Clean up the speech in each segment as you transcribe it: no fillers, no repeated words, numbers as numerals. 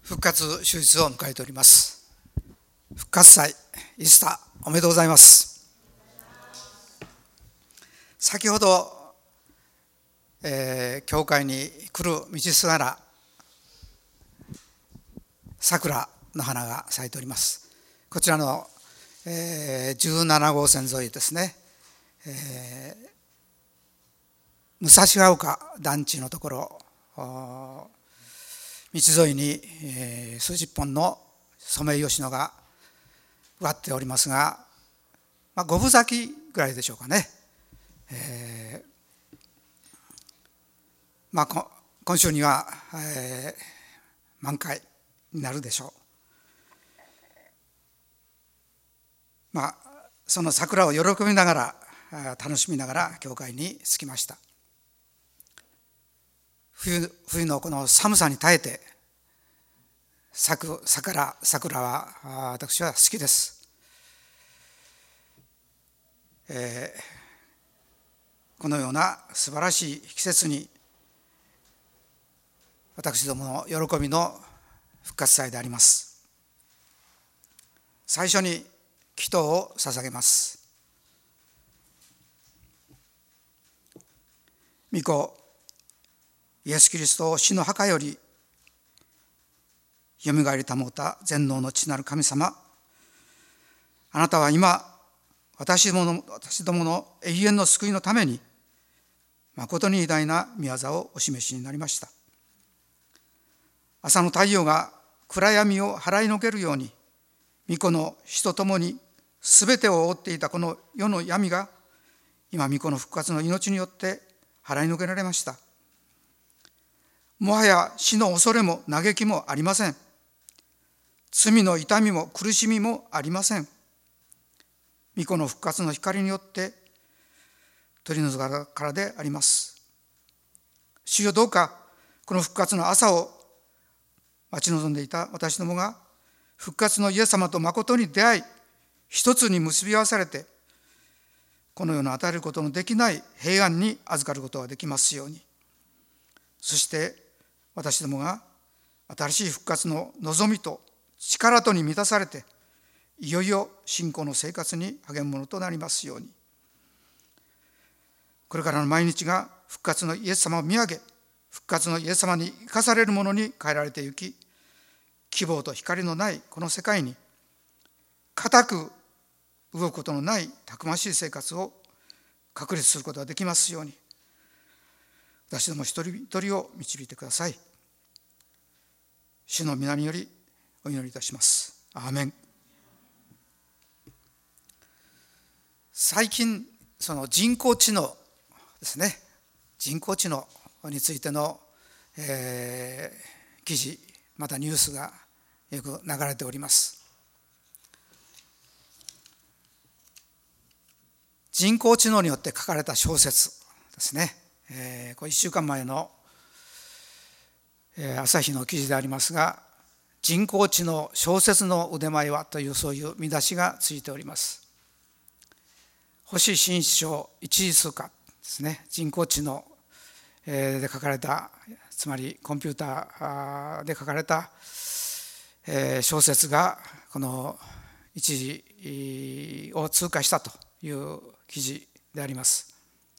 復活手術を迎えております。復活祭、イースター、おめでとうございます。先ほど、教会に来る道すがら桜の花が咲いております。こちらの、17号線沿いですね、武蔵ヶ丘団地のところ、道沿いに、数十本のソメイヨシノが植わっておりますが、5分咲きぐらいでしょうかね。今週には、満開になるでしょう。その桜を喜びながら、楽しみながら教会に着きました。冬のこの寒さに耐えて咲く桜は私は好きです。このような素晴らしい季節に私どもの喜びの復活祭であります。最初に祈祷を捧げます。御子イエス・キリストを死の墓よりよみがえり保った全能の父なる神様、あなたは今私どもの永遠の救いのために誠に偉大な御業をお示しになりました。朝の太陽が暗闇を払いのけるように、御子の死とともにすべてを覆っていたこの世の闇が今御子の復活の命によって払いのけられました。もはや死の恐れも嘆きもありません。罪の痛みも苦しみもありません。御子の復活の光によって取り除かれたからであります。主よ、どうかこの復活の朝を待ち望んでいた私どもが復活のイエス様と誠に出会い、一つに結び合わされて、この世の与えることのできない平安に預かることができますように。そして私どもが新しい復活の望みと力とに満たされて、いよいよ信仰の生活に励むものとなりますように。これからの毎日が復活のイエス様を見上げ、復活のイエス様に生かされるものに変えられてゆき、希望と光のないこの世界に固く動くことのないたくましい生活を確立することができますように、私ども一人一人を導いてください。主の皆によりお祈りいたします。アーメン。最近、その人工知能ですね、人工知能についての、記事、またニュースがよく流れております。人工知能によって書かれた小説ですね。これ1週間前の、朝日の記事でありますが、人工知能小説の腕前はというそういう見出しがついております。星新一賞一次通過ですね。人工知能で書かれた、つまりコンピューターで書かれた小説がこの一次を通過したという記事であります。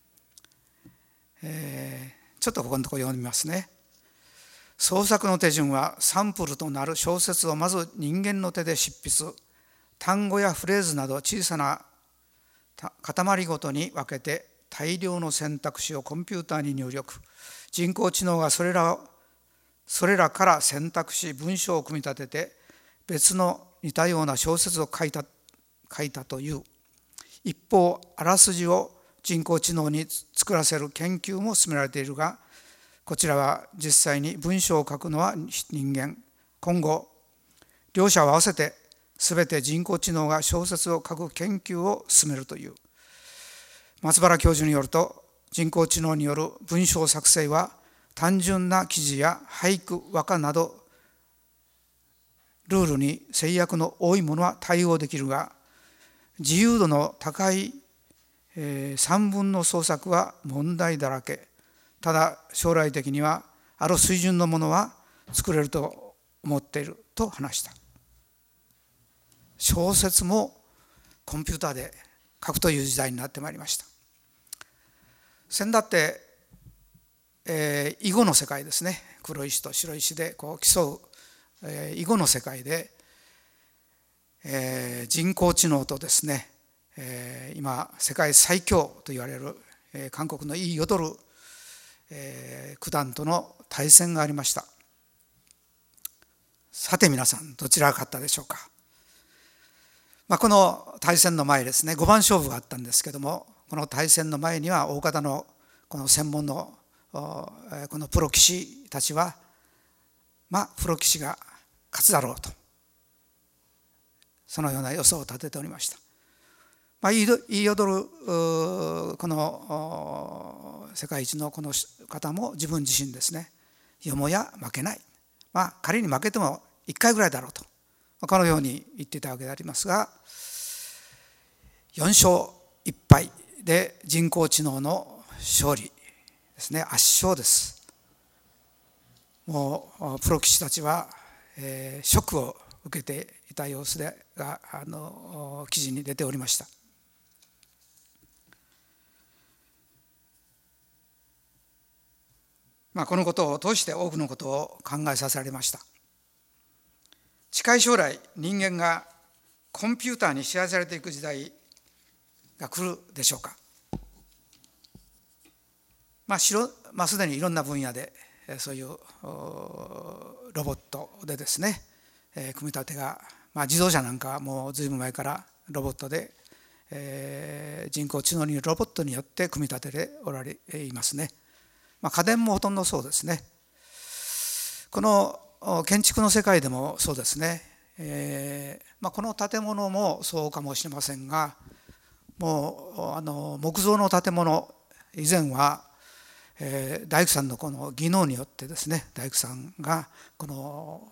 ちょっとここのところ読みますね。創作の手順はサンプルとなる小説をまず人間の手で執筆、単語やフレーズなど小さな塊ごとに分けて大量の選択肢をコンピューターに入力、人工知能がそれらから選択し文章を組み立てて別の似たような小説を書いたという。一方、あらすじを人工知能に作らせる研究も進められているが、こちらは実際に文章を書くのは人間。今後、両者を合わせて全て人工知能が小説を書く研究を進めるという。松原教授によると、人工知能による文章作成は単純な記事や俳句、和歌などルールに制約の多いものは対応できるが、自由度の高い散文の創作は問題だらけ。ただ将来的にはある水準のものは作れると思っていると話した。小説もコンピューターで書くという時代になってまいりました。先だって囲碁の世界ですね。黒石と白石でこう競う囲碁の世界で人工知能とですね、今世界最強と言われる韓国のイ・ヨドル九段との対戦がありました。さて皆さん、どちらが勝ったでしょうか。この対戦の前ですね、5番勝負があったんですけども、この対戦の前には大方のこの専門のこのプロ棋士たちは、プロ棋士が勝つだろうと、そのような予想を立てておりました。イ・ヨドルこの世界一のこの方も自分自身ですね、よもや負けない、仮に負けても1回ぐらいだろうと、このように言っていたわけでありますが、4勝1敗で人工知能の勝利ですね、圧勝です。もうプロ棋士たちは、ショックを受けていた様子でが記事に出ておりました。このことを通して多くのことを考えさせられました。近い将来、人間がコンピューターに支配されていく時代が来るでしょうか。すでにいろんな分野でそういうロボットでですね、組み立てが、自動車なんかはもうずいぶん前からロボットで、人工知能によるロボットによって組み立てておられますね。家電もほとんどそうですね。この建築の世界でもそうですね。この建物もそうかもしれませんが、もう木造の建物以前は大工さんのこの技能によってですね、大工さんがこの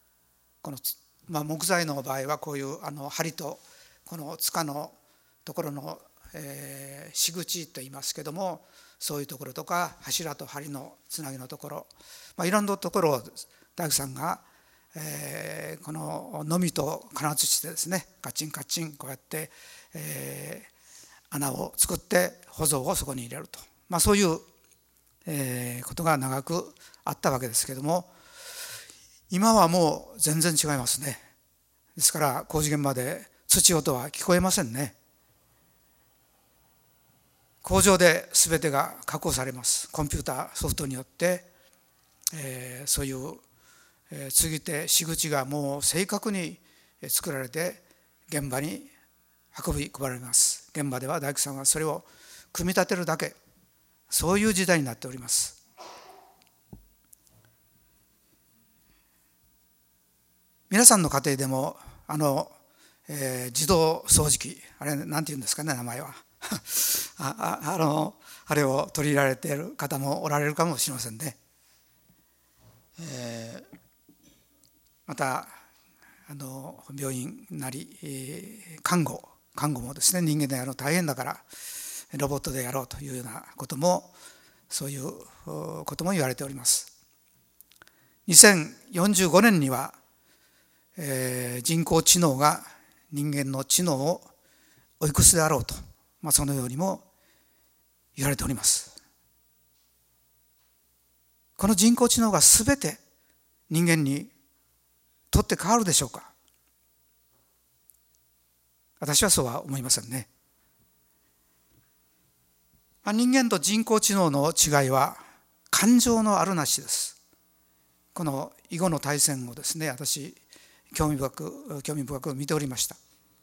木材の場合はこういう梁とこの塚のところの仕口といいますけども、そういうところとか柱と梁のつなぎのところ、いろんなところを大工さんがこののみと金槌でですね、カッチンカッチンこうやって穴を作って舗造をそこに入れると、そういうことが長くあったわけですけれども、今はもう全然違いますね。ですから工事現場で土音は聞こえませんね。工場で全てが確保されます。コンピューターソフトによって、そういう継ぎ手仕口がもう正確に作られて現場に運び込まれます。現場では大工さんはそれを組み立てるだけ、そういう時代になっております。皆さんの家庭でも自動掃除機、あれなんて言うんですかね、名前はあれを取り入れられている方もおられるかもしれませんね。また病院なり看護もですね、人間でやるの大変だからロボットでやろうというようなことも、そういうことも言われております。2045年には、人工知能が人間の知能を追い越すであろうと、そのようにも言われております。この人工知能がすべて人間にとって変わるでしょうか。私はそうは思いませんね。人間と人工知能の違いは感情のあるなしです。この囲碁の対戦をですね、私興味深く見ておりました。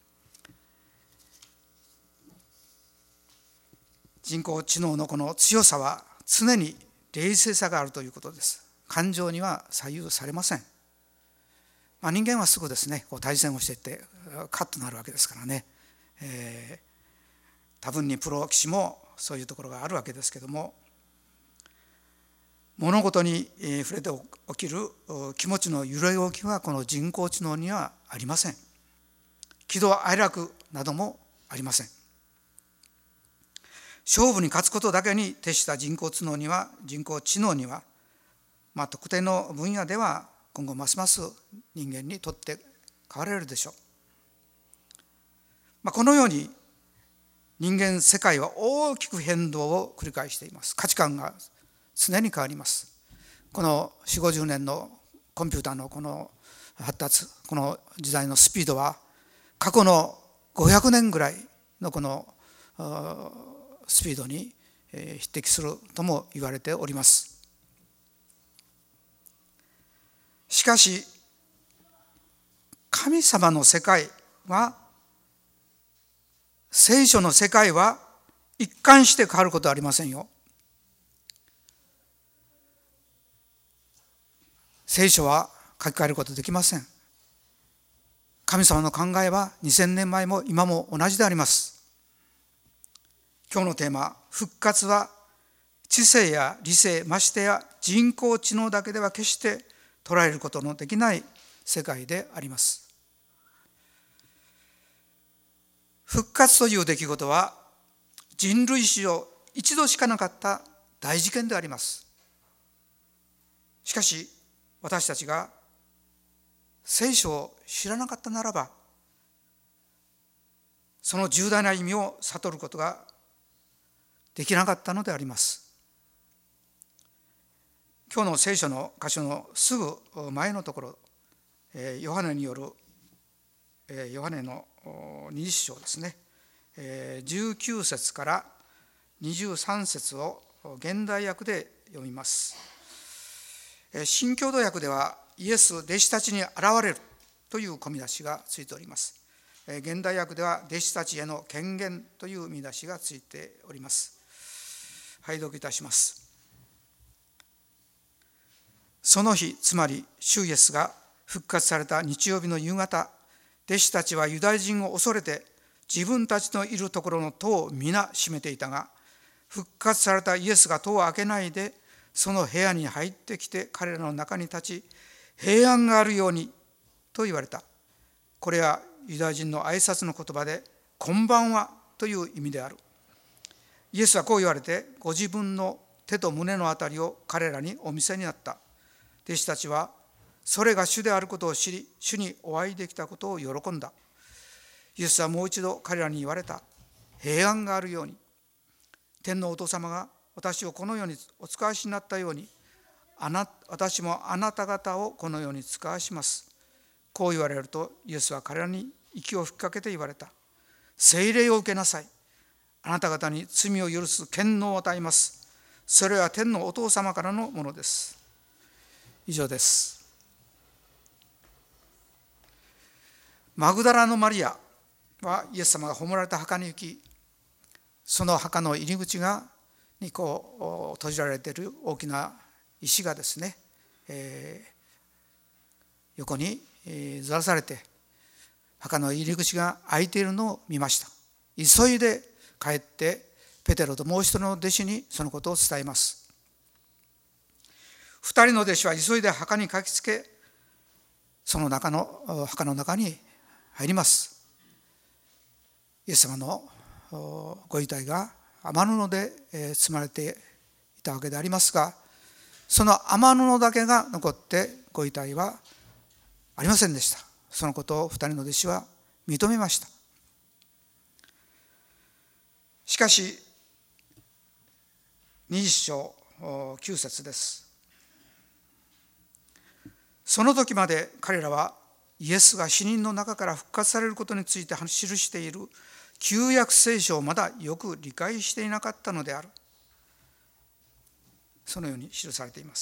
人工知能のこの強さは常に冷静さがあるということです。感情には左右されません。人間はすぐですね、こう対戦をしていってカッとなるわけですからね。多分にプロ棋士もそういうところがあるわけですけども、物事に触れて起きる気持ちの揺れ動きはこの人工知能にはありません。喜怒哀楽などもありません。勝負に勝つことだけに徹した人工知能には、特定の分野では今後ますます人間にとって変わられるでしょう。このように人間世界は大きく変動を繰り返しています。価値観が常に変わります。この4、50年のコンピューターのこの発達、この時代のスピードは過去の500年ぐらいのこのスピードに匹敵するとも言われております。しかし神様の世界は、聖書の世界は一貫して変わることはありませんよ。聖書は書き換えることできません。神様の考えは2000年前も今も同じであります。今日のテーマ、復活は知性や理性、ましてや人工知能だけでは決して捉えることのできない世界であります。復活という出来事は人類史上一度しかなかった大事件であります。しかし私たちが聖書を知らなかったならば、その重大な意味を悟ることができなかったのであります。今日の聖書の箇所のすぐ前のところ、ヨハネによるヨハネの20章ですね、19節から23節を現代訳で読みます。新共同訳ではイエス弟子たちに現れるという込み出しがついております。現代訳では弟子たちへの権限という見出しがついております。拝読いたします。その日、つまり主イエスが復活された日曜日の夕方、弟子たちはユダヤ人を恐れて自分たちのいるところの戸を皆閉めていたが、復活されたイエスが戸を開けないでその部屋に入ってきて彼らの中に立ち、平安があるようにと言われた。これはユダヤ人の挨拶の言葉でこんばんはという意味である。イエスはこう言われて、ご自分の手と胸のあたりを彼らにお見せになった。弟子たちはそれが主であることを知り、主にお会いできたことを喜んだ。イエスはもう一度彼らに言われた。平安があるように。天のお父様が私をこの世にお使わしになったように、私もあなた方をこの世に使わします。こう言われると、イエスは彼らに息を吹きかけて言われた。聖霊を受けなさい。あなた方に罪を許す権能を与えます。それは天のお父様からのものです。以上です。マグダラのマリアはイエス様が葬られた墓に行き、その墓の入り口にこう閉じられている大きな石がですね、横にずらされて墓の入り口が開いているのを見ました。急いで帰ってペテロともう一人の弟子にそのことを伝えます。二人の弟子は急いで墓に駆けつけ、その墓の中に入ります。イエス様のご遺体が雨布で包まれていたわけでありますが、その雨布だけが残ってご遺体はありませんでした。そのことを二人の弟子は認めました。しかし20章9節です。その時まで彼らはイエスが死人の中から復活されることについて記している旧約聖書をまだよく理解していなかったのである。そのように記されています。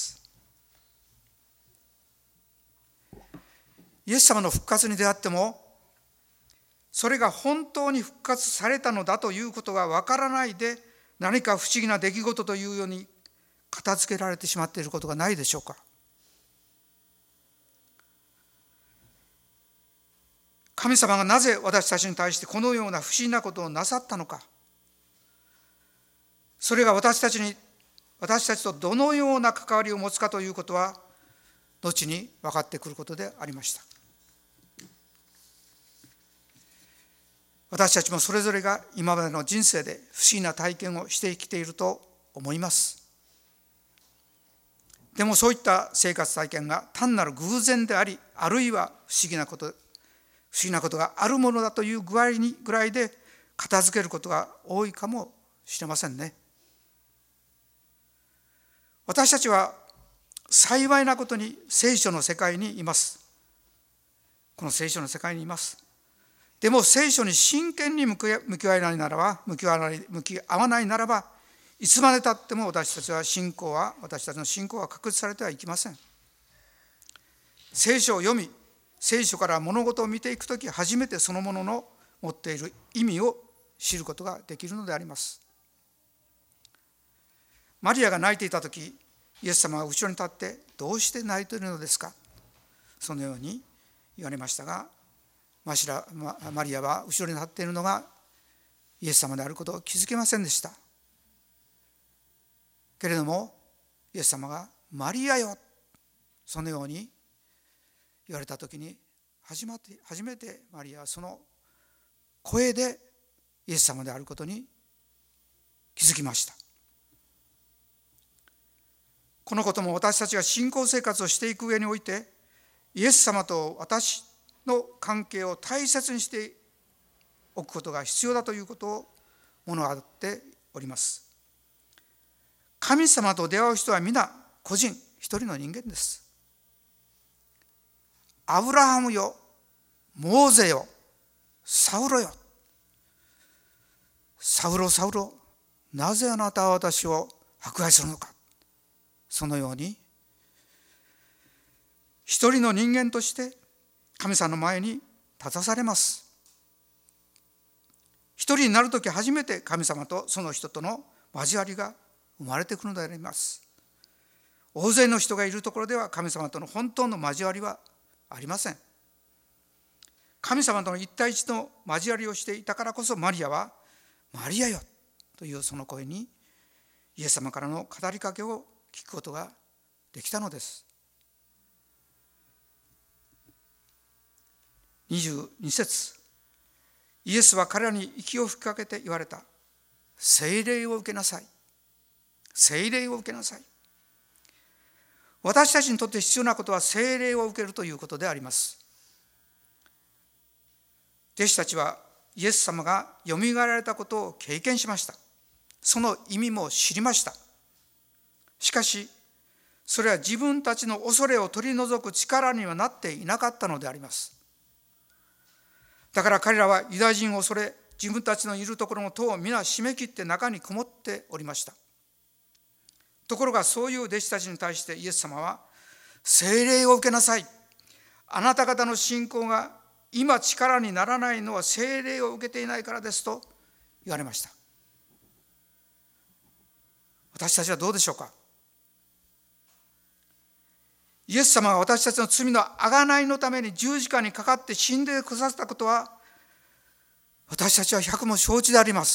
イエス様の復活に出会っても、それが本当に復活されたのだということがわからないで、何か不思議な出来事というように片付けられてしまっていることがないでしょうか。神様がなぜ私たちに対してこのような不思議なことをなさったのか、それが私たちとどのような関わりを持つかということは後に分かってくることでありました。私たちもそれぞれが今までの人生で不思議な体験をしてきていると思います。 でもそういった生活体験が単なる偶然であり、あるいは不思議なことがあるものだというぐらいで片付けることが多いかもしれませんね。私たちは幸いなことに聖書の世界にいます。この聖書の世界にいます。でも聖書に真剣に向き合わないならば、いつまでたっても私たちの信仰は確立されてはいきません。聖書を読み、聖書から物事を見ていくとき、初めてそのものの持っている意味を知ることができるのであります。マリアが泣いていたとき、イエス様は後ろに立って、どうして泣いているのですか、そのように言われましたが、マリアは後ろに立っているのがイエス様であることを気づけませんでした。けれどもイエス様がマリアよ、そのように言われたときに、初めてマリアはその声でイエス様であることに気づきました。このことも私たちが信仰生活をしていく上において、イエス様と私の関係を大切にしておくことが必要だということを物語っております。神様と出会う人は皆個人一人の人間です。アブラハムよ、モーゼよ、サウロよ、サウロサウロ、なぜあなたは私を迫害するのか。そのように一人の人間として神様の前に立たされます。一人になるとき初めて神様とその人との交わりが生まれてくるのであります。大勢の人がいるところでは神様との本当の交わりはありません。神様との一対一の交わりをしていたからこそ、マリアはマリアよというその声にイエス様からの語りかけを聞くことができたのです。22節、イエスは彼らに息を吹きかけて言われた。聖霊を受けなさい。聖霊を受けなさい。私たちにとって必要なことは聖霊を受けるということであります。弟子たちはイエス様がよみがえられたことを経験しました。その意味も知りました。しかしそれは自分たちの恐れを取り除く力にはなっていなかったのであります。だから彼らはユダヤ人を恐れ、自分たちのいるところの戸を皆閉め切って中にこもっておりました。ところがそういう弟子たちに対してイエス様は、聖霊を受けなさい。あなた方の信仰が今力にならないのは聖霊を受けていないからですと言われました。私たちはどうでしょうか。イエス様が私たちの罪の贖いのために十字架にかかって死んでくださったことは、私たちは百も承知であります。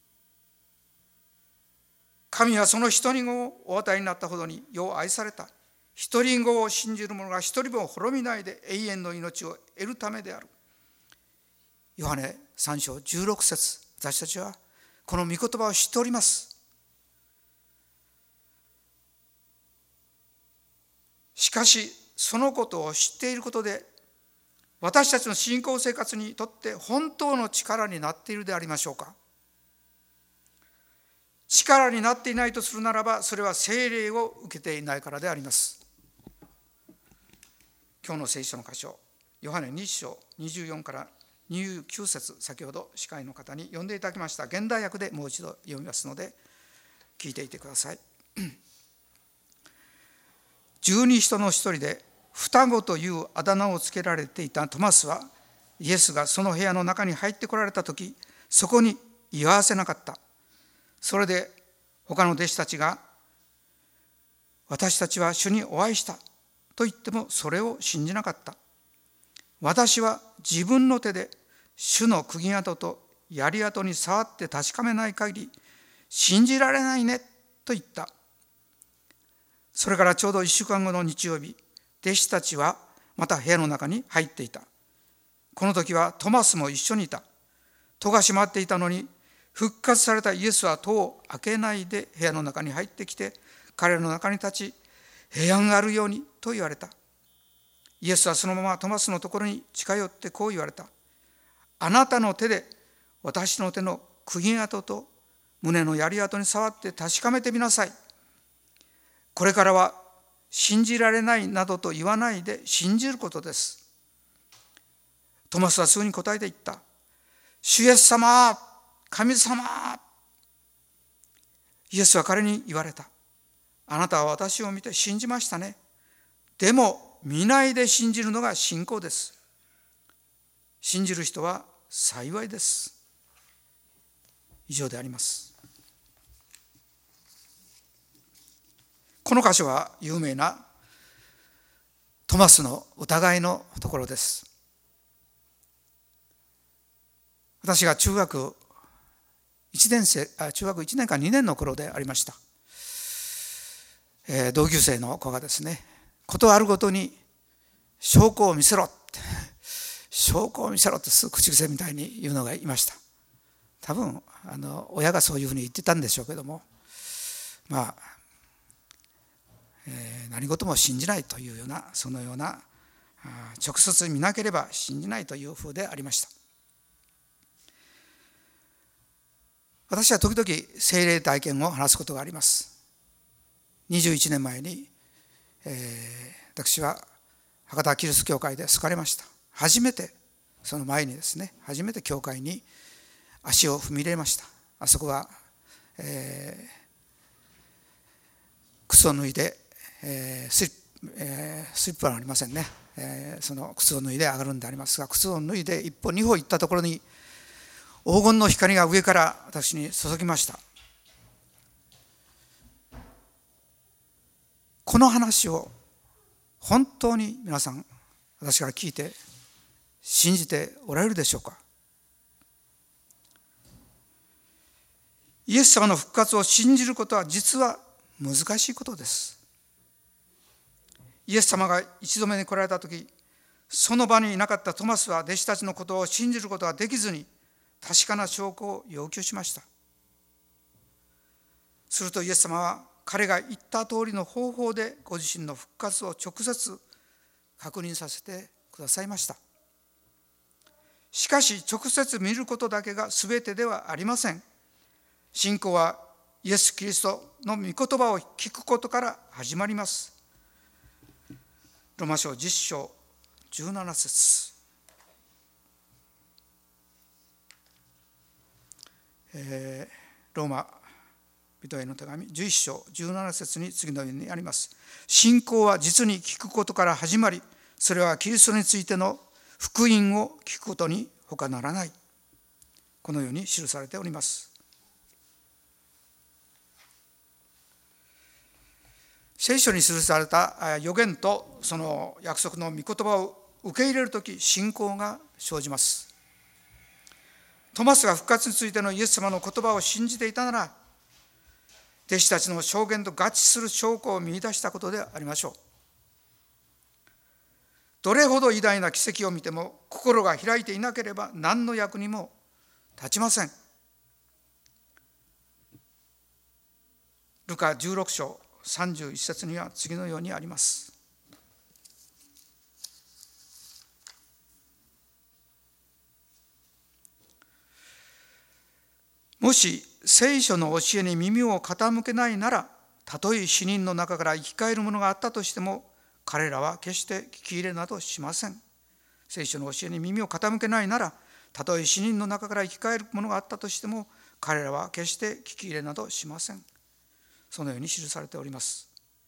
神はその一人子をお与えになったほどによう愛された。一人子を信じる者が一人も滅びないで永遠の命を得るためである。ヨハネ3章16節、私たちはこの御言葉を知っております。しかしそのことを知っていることで、私たちの信仰生活にとって本当の力になっているでありましょうか。力になっていないとするならば、それは聖霊を受けていないからであります。今日の聖書の箇所、ヨハネ2章24から29節、先ほど司会の方に読んでいただきました現代訳でもう一度読みますので聞いていてください。十二使徒の一人で双子というあだ名をつけられていたトマスは、イエスがその部屋の中に入ってこられたとき、そこに居合わせなかった。それで他の弟子たちが、私たちは主にお会いしたと言ってもそれを信じなかった。私は自分の手で主の釘跡と槍跡に触って確かめない限り信じられないねと言った。それからちょうど1週間後の日曜日、弟子たちはまた部屋の中に入っていた。この時はトマスも一緒にいた。戸が閉まっていたのに、復活されたイエスは戸を開けないで部屋の中に入ってきて、彼らの中に立ち、 平安があるようにと言われた。イエスはそのままトマスのところに近寄ってこう言われた。あなたの手で私の手の釘跡と胸の槍跡に触って確かめてみなさい。これからは信じられないなどと言わないで信じることです。トマスはすぐに答えて言った。主イエス様、神様。イエスは彼に言われた。あなたは私を見て信じましたね。でも見ないで信じるのが信仰です。信じる人は幸いです。以上であります。この箇所は有名なトマスの疑いのところです。私が中学1年か2年の頃でありました。同級生の子がですね、ことあるごとに証拠を見せろって証拠を見せろって口癖みたいに言うのがいました。多分親がそういうふうに言ってたんでしょうけども、何事も信じないというような、そのような直接見なければ信じないという風でありました。私は時々聖霊体験を話すことがあります。21年前に、私は博多キリスト教会で救われました。初めてその前にですね、初めて教会に足を踏み入れました。あそこは、靴を脱いで、スリッパはありませんね、その靴を脱いで上がるんでありますが、靴を脱いで一歩二歩行ったところに黄金の光が上から私に注ぎました。この話を本当に皆さん、私から聞いて信じておられるでしょうか。イエス様の復活を信じることは実は難しいことです。イエス様が一度目に来られたとき、その場にいなかったトマスは弟子たちのことを信じることができずに、確かな証拠を要求しました。するとイエス様は彼が言った通りの方法でご自身の復活を直接確認させてくださいました。しかし直接見ることだけが全てではありません。信仰はイエス・キリストの御言葉を聞くことから始まります。ローマ書10章17節、ローマ人への手紙11章17節に次のようにあります。信仰は実に聞くことから始まり、それはキリストについての福音を聞くことに他ならない。このように記されております。聖書に記された預言とその約束の御言葉を受け入れるとき、信仰が生じます。トマスが復活についてのイエス様の言葉を信じていたなら、弟子たちの証言と合致する証拠を見出したことでありましょう。どれほど偉大な奇跡を見ても心が開いていなければ何の役にも立ちません。ルカ16章31節には次のようにあります。もし聖書の教えに耳を傾けないなら、たとえ死人の中から生き返るものがあったとしても、彼らは決して聞き入れなどしません。聖書の教えに耳を傾けないなら、たとえ死人の中から生き返るものがあったとしても、彼らは決して聞き入れなどしません。そのように記されております。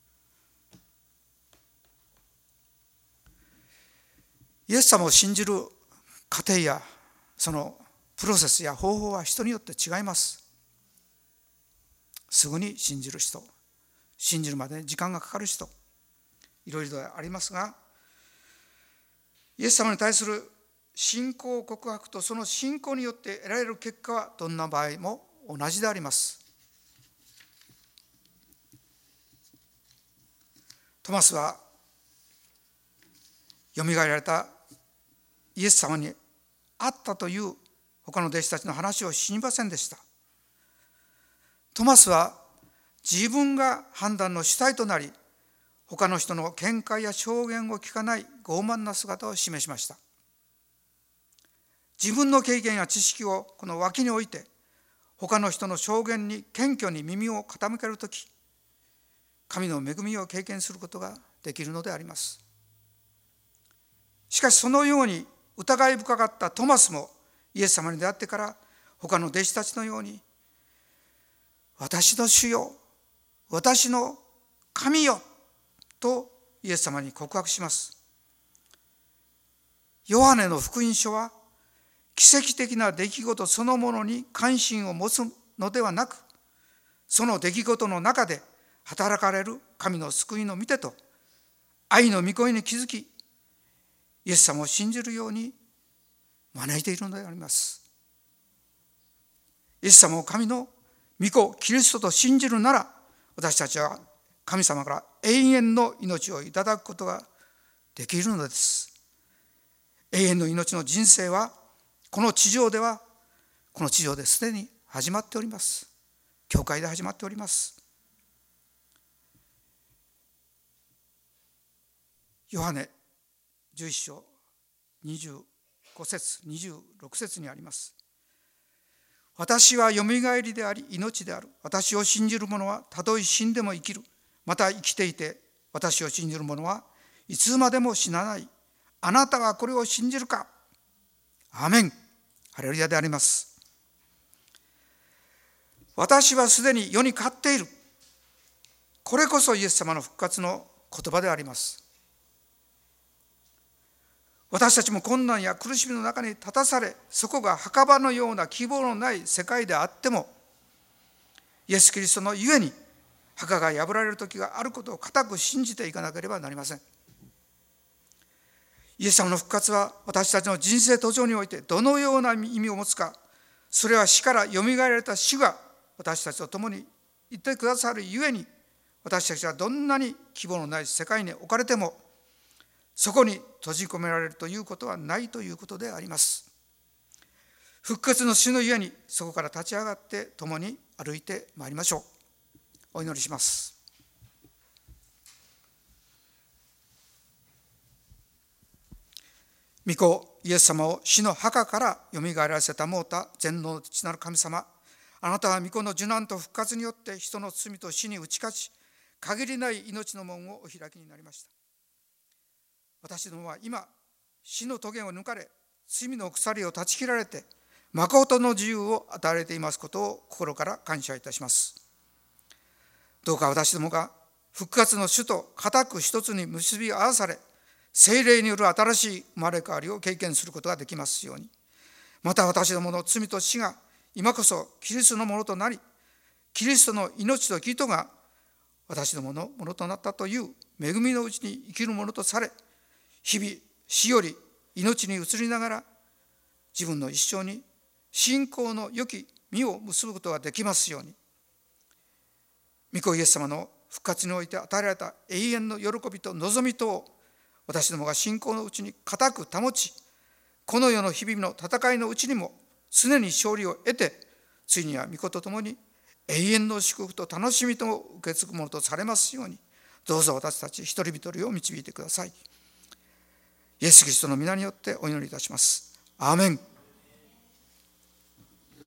イエス様を信じる過程やそのプロセスや方法は人によって違います。すぐに信じる人、信じるまでに時間がかかる人、いろいろありますが、イエス様に対する信仰告白とその信仰によって得られる結果はどんな場合も同じであります。トマスはよみがえられたイエス様に会ったという他の弟子たちの話を知りませんでした。トマスは自分が判断の主体となり、 他の人の見解や証言を聞かない傲慢な姿を示しました。自分の経験や知識をこの脇に置いて、他の人の証言に謙虚に耳を傾けるとき、神の恵みを経験することができるのであります。しかしそのように疑い深かったトマスもイエス様に出会ってから他の弟子たちのように、私の主よ、私の神よとイエス様に告白します。ヨハネの福音書は奇跡的な出来事そのものに関心を持つのではなく、その出来事の中で働かれる神の救いの御手と愛の御声に気づき、イエス様を信じるように招いているのであります。イエス様を神の御子キリストと信じるなら、私たちは神様から永遠の命をいただくことができるのです。永遠の命の人生はこの地上ですでに始まっております。教会で始まっております。ヨハネ11章25節26節にあります。私はよみがえりであり命である。私を信じる者はたとえ死んでも生きる。また生きていて私を信じる者はいつまでも死なない。あなたはこれを信じるか。アーメン。ハレルヤであります。私はすでに世に勝っている。これこそイエス様の復活の言葉であります。私たちも困難や苦しみの中に立たされ、そこが墓場のような希望のない世界であっても、イエス・キリストのゆえに墓が破られる時があることを固く信じていかなければなりません。イエス様の復活は私たちの人生途上においてどのような意味を持つか、それは死からよみがえられた主が私たちと共にいてくださるゆえに、私たちはどんなに希望のない世界に置かれてもそこに閉じ込められるということはないということであります。復活の主のゆえにそこから立ち上がって共に歩いてまいりましょう。お祈りします。御子イエス様を死の墓からよみがえらせたもうた全能の父なる神様、あなたは御子の受難と復活によって人の罪と死に打ち勝ち、限りない命の門をお開きになりました。私どもは今、死の棘を抜かれ、罪の鎖を断ち切られて、誠の自由を与えられていますことを心から感謝いたします。どうか私どもが復活の主と固く一つに結び合わされ、聖霊による新しい生まれ変わりを経験することができますように。また私どもの罪と死が今こそキリストのものとなり、キリストの命と義とが私どものものとなったという恵みのうちに生きるものとされ、日々死より命に移りながら自分の一生に信仰の良き実を結ぶことができますように。御子イエス様の復活において与えられた永遠の喜びと望みとを私どもが信仰のうちに固く保ち、この世の日々の戦いのうちにも常に勝利を得て、ついには御子と共に永遠の祝福と楽しみとも受け継ぐものとされますように、どうぞ私たち一人一人を導いてください。イエス・キリストの皆によってお祈りいたします。アーメン。